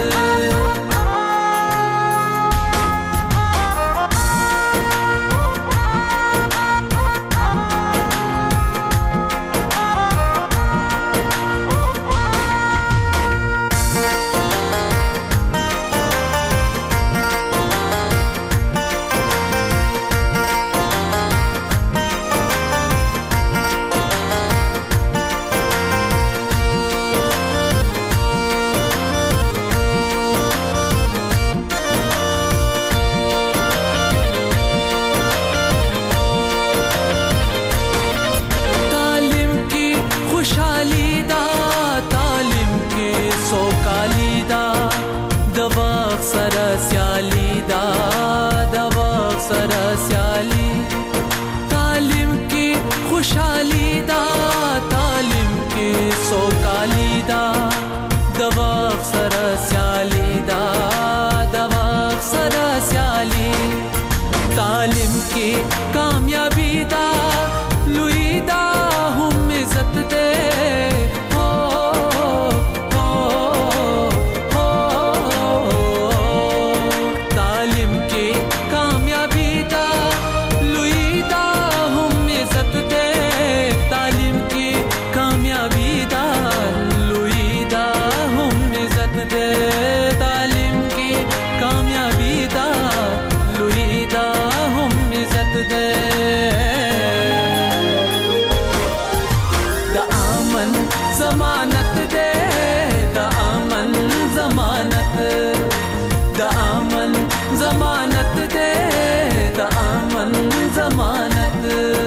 Speaker 13: तालिम की कामयाबी दा लुईदा हम इज्जत दे हो हो हो तालिम की कामयाबी दा लुईदा हम इज्जत दे तालिम की कामयाबी दा लुईदा हम इज्जत दे तालिम की कामयाबी दा लुईदा हम इज्जत दे द आमन जमानत दे द आमन जमानत द आमन जमानत दे द आमन जमानत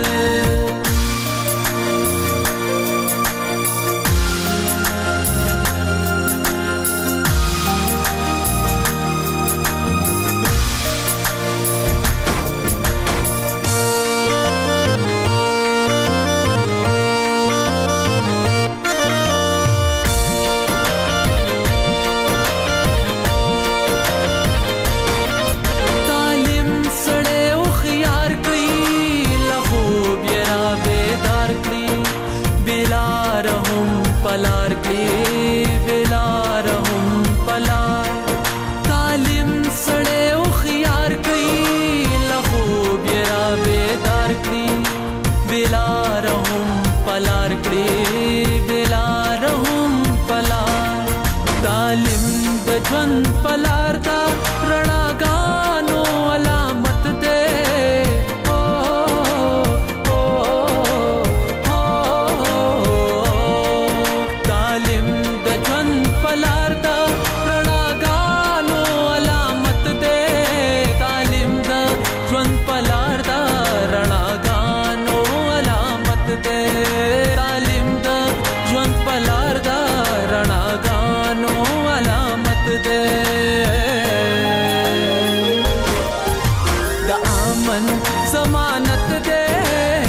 Speaker 13: पलार के बेलार हम पलार तालिम सड़े उखियार कई लखो बेरा बेदार की बेलार हम पलार के बेलार हम पलार तालिम बजवन पलार दा रणा गानो अलामत दे امن ضمانت دے